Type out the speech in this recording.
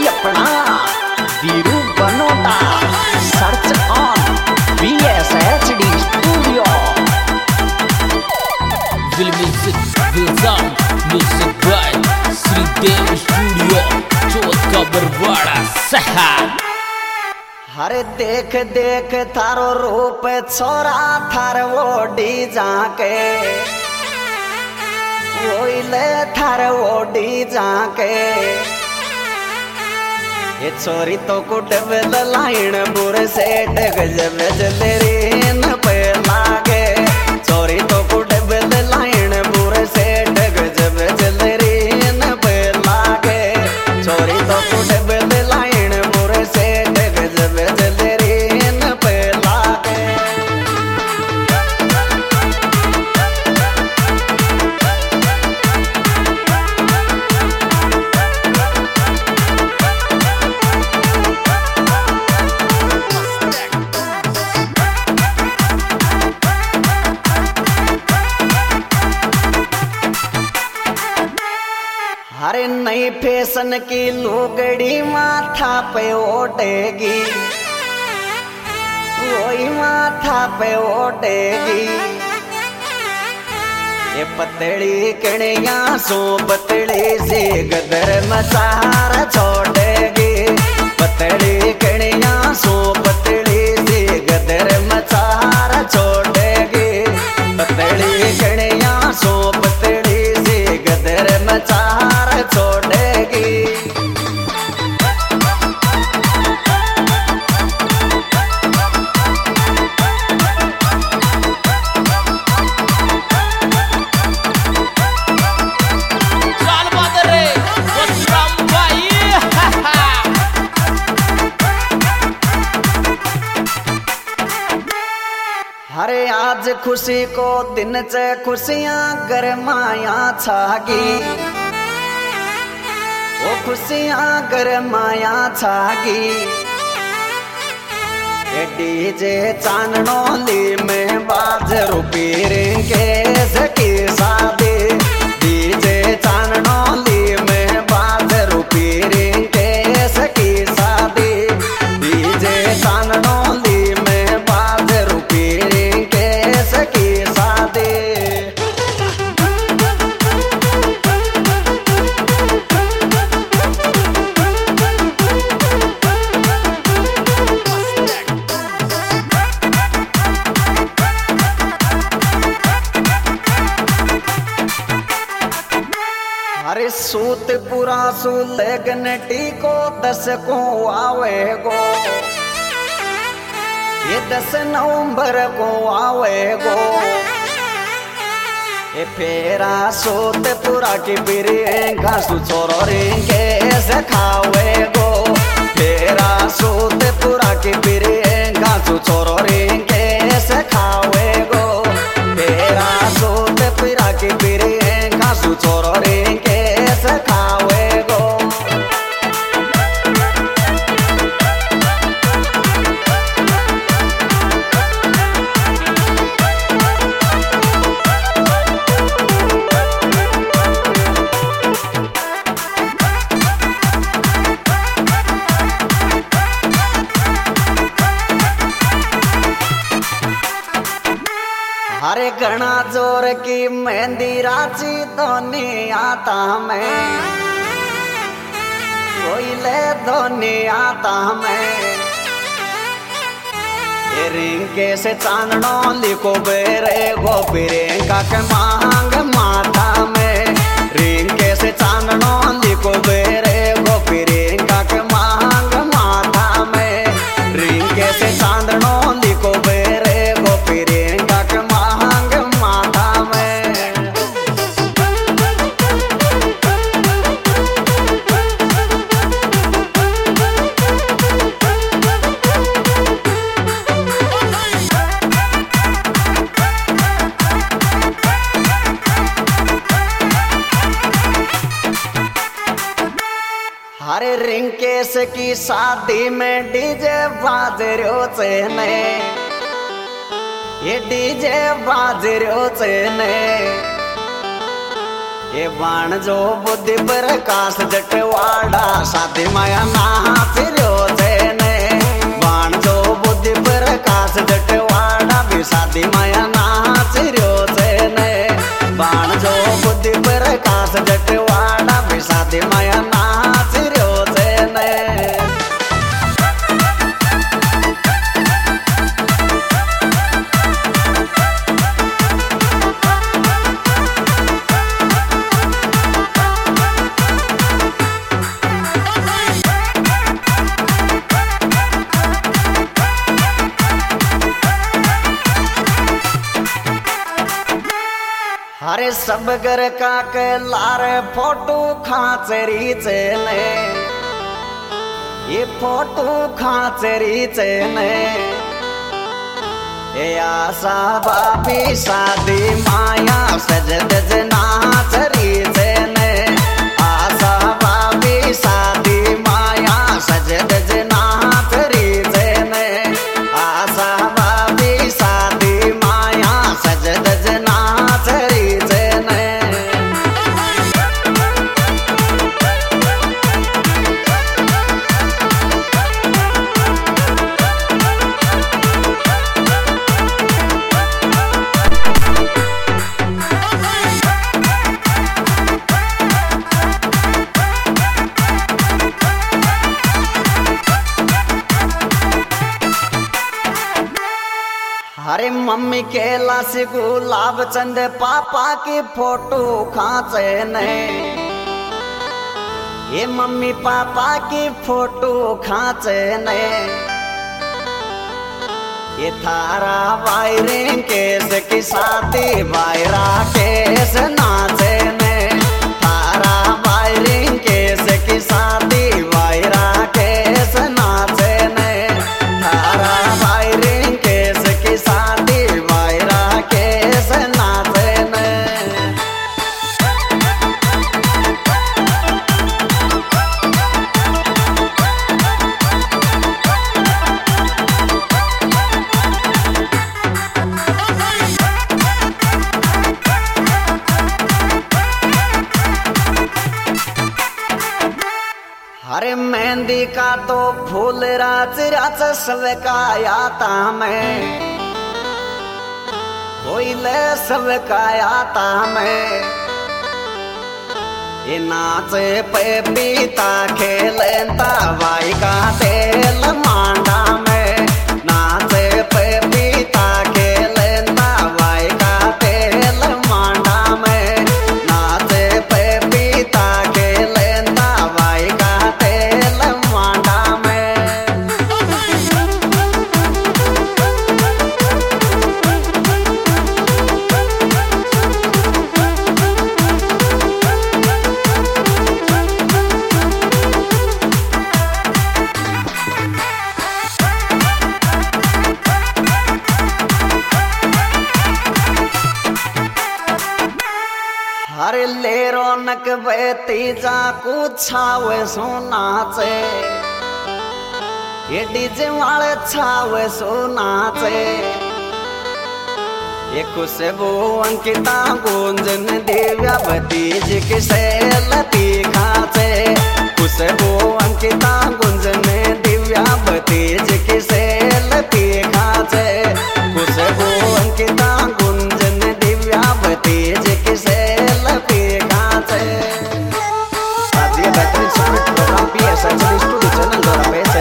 अपना Veeru Banota search on VSHD studio Will music will sound music by Shridev studio Chauth का बरवाड़ा सहा। हरे देख देख थारो रूप छोरा थार ओडी जाके ओइले थार ओडी जाके ये छोरी तो कुटबल लाइन बुर से गजब जलेरीन पे लागे छोरी तो कुटबल लाइन बुर से गजब जलेरीन पे लागे छोरी तो कुटबल लाइन बुर से गजब जलेरीन पे लागे। हरे नई फैशन की लुगड़ी माथा पे ओटेगी वही माथा पे ओटेगी ये पतली कणिया सो पतली सी गदर मसार छोड़ेगी पतली कणिया सो पतली सी गदर मसार छोड़ेगी पतली कणिया सो पतली सी गदर मसार छोड़ेगी। चाल बादर रे बसराम भाई हरे आज खुशी को दिन से खुशियां गरमाया छागी वो खुशियां गरमाया छागी ये डीजे चांदनोली में बाज रुपी रिंगे सकी शादी डीजे चांदनोली में बाज रुपी रिंगे सकी शादी डीजे चांदनोली में बाज रुपी रिंगे सकी शादी। अरे सूत पूरा सुलगन टीको 10 को आवे गो ये 10 नवंबर को आवे गो ये फेरा सूत पूरा की बिरेंगा सुचोरो रिंगे से खावे गो फेरा सूत पूरा की बिरेंगा सुचोरो रिंगे से खावे गो फेरा सूत पूरा की बिरेंगा सुचोरो रिंगे से खावे गो। हरे घना जोर की मेहंदी राची धोनी आता मैं कोयले धोनी आता मैं ये रिंगे से चांदनो लिखो बेरे गोपीरे का के मांग माता में रिंगे से चांदनो लिखो बेरे गोपीरे का के मांग माता में रिंगे से चांदनो लिखो बेरे गोपीरे का के मांग माता में। हरे रिंकेश की शादी में डीजे बाज रहो चेने ये डीजे बाज रहो चेने ये बाण जो बुद्धि प्रकाश जटवाड़ा शादी माया नाच रो ने बाण जो बुद्धि प्रकाश जटवाड़ा भी शादी माया नाच रो ने बाण जो बुद्धि प्रकाश जटवाड़ा भी शादी माया नाच रो ने। अरे सब घर का के लारे फोटो खाचरी ने ये फोटो खाचरी ने ये आशा बाबी शादी माया सजद नाचरी ने आशा बाबी शादी माया सजद नाचरी ने आशा बाबी शादी माया सजद नाचरी। अरे मम्मी के लाश गुलाब चंद पापा की फोटो खाचे ने ये मम्मी पापा की फोटो खाचे ने ये थारा वायरिंग केस की शादी वायरा केस नाचे ने थारा वायरिंग केस की शादी वायरा केस नाचे ने थारा वायरिंग केस की शादी वायरा केस नाचे ने। अरे मेहंदी का तो फूल राच राच सवकायाता मैं कोई ले सवकायाता मैं ये नाचे पे पीता खेलता वाई का तेल मांडा में नाचे पे पीता खेलता वाई का तेल मांडा में नाचे पे पीता खेलता वाई का तेल मांडा में। हरे ले रौनक बेती जा कुछावे सोनाचे ये डीजे वाले छावे सोनाचे ये खुशबू अंकिता गुंजन दिव्या भतीज की सेलती खाचे खुशबू अंकिता गुंजन दिव्या भतीज की सेलती खाचे खुशबू अंकिता गुंजन दिव्या भतीज की सेलती खाचे। आज ये बेहतरीन प्रोग्राम PSI स्टूडियो चैनल द्वारा